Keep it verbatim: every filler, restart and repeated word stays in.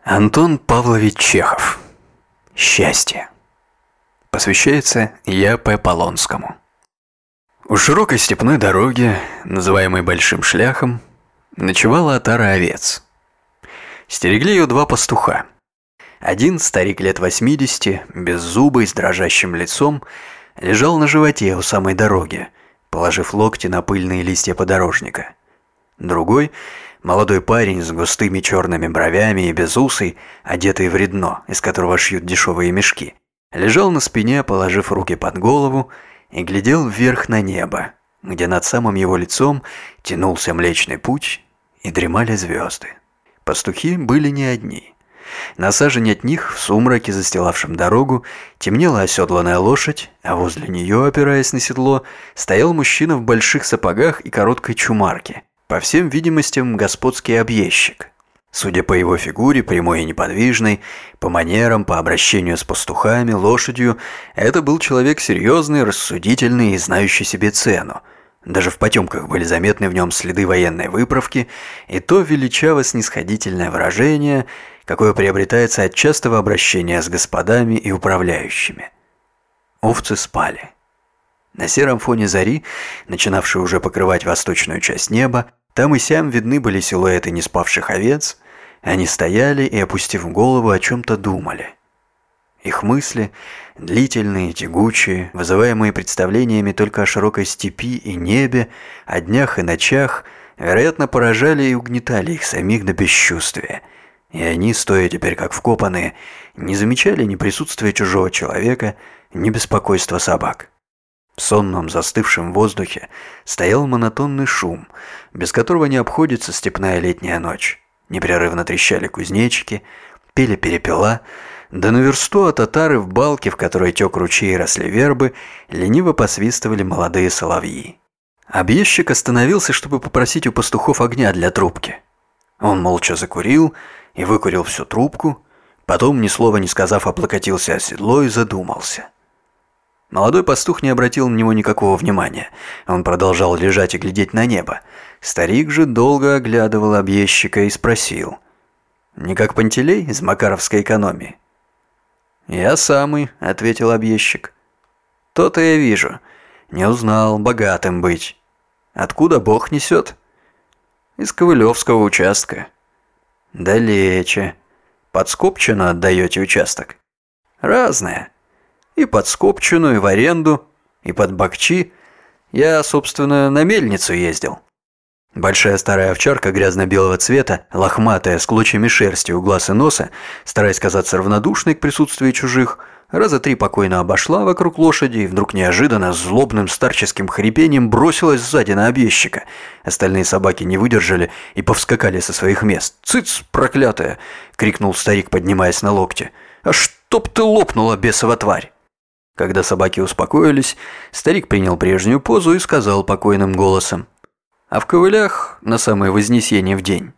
Антон Павлович Чехов. Счастье. Посвящается Я П. Полонскому. У широкой степной дороги, называемой Большим Шляхом, ночевала отара овец. Стерегли ее два пастуха. Один, старик лет восьмидесяти, беззубый, с дрожащим лицом, лежал на животе у самой дороги, положив локти на пыльные листья подорожника. Другой, молодой парень с густыми черными бровями и безусый, одетый в редно, из которого шьют дешевые мешки, лежал на спине, положив руки под голову, и глядел вверх на небо, где над самым его лицом тянулся Млечный Путь и дремали звезды. Пастухи были не одни. На сажень от них, в сумраке, застилавшем дорогу, темнела оседланная лошадь, а возле нее, опираясь на седло, стоял мужчина в больших сапогах и короткой чумарке. По всем видимостям, господский объездчик. Судя по его фигуре, прямой и неподвижной, по манерам, по обращению с пастухами, лошадью, это был человек серьезный, рассудительный и знающий себе цену. Даже в потемках были заметны в нем следы военной выправки и то величаво-снисходительное выражение, какое приобретается от частого обращения с господами и управляющими. Овцы спали. На сером фоне зари, начинавшей уже покрывать восточную часть неба, там и сям видны были силуэты неспавших овец. Они стояли и, опустив голову, о чем-то думали. Их мысли, длительные, тягучие, вызываемые представлениями только о широкой степи и небе, о днях и ночах, вероятно, поражали и угнетали их самих до бесчувствия. И они, стоя теперь как вкопанные, не замечали ни присутствия чужого человека, ни беспокойства собак. В сонном застывшем воздухе стоял монотонный шум, без которого не обходится степная летняя ночь. Непрерывно трещали кузнечики, пели перепела, да на версту от отары в балке, в которой тек ручей и росли вербы, лениво посвистывали молодые соловьи. Объездчик остановился, чтобы попросить у пастухов огня для трубки. Он молча закурил и выкурил всю трубку, потом, ни слова не сказав, облокотился о седло и задумался. Молодой пастух не обратил на него никакого внимания. Он продолжал лежать и глядеть на небо. Старик же долго оглядывал объездчика и спросил: «Не как Пантелей из Макаровской экономии?» «Я самый», — ответил объездчик. «То-то я вижу. Не узнал, богатым быть. Откуда Бог несет?» «Из Ковылевского участка». «Далече. Под Скопчино отдаете участок?» «Разное. И под Скопчину, и в аренду, и под Бакчи. Я, собственно, на мельницу ездил». Большая старая овчарка грязно-белого цвета, лохматая, с клочьями шерсти у глаз и носа, стараясь казаться равнодушной к присутствию чужих, раза три покойно обошла вокруг лошади и вдруг неожиданно с злобным старческим хрипением бросилась сзади на объездчика. Остальные собаки не выдержали и повскакали со своих мест. «Цыц, проклятая!» — крикнул старик, поднимаясь на локте. «А чтоб ты лопнула, бесова тварь!» Когда собаки успокоились, старик принял прежнюю позу и сказал покойным голосом: «А в ковылях на самое Вознесение в день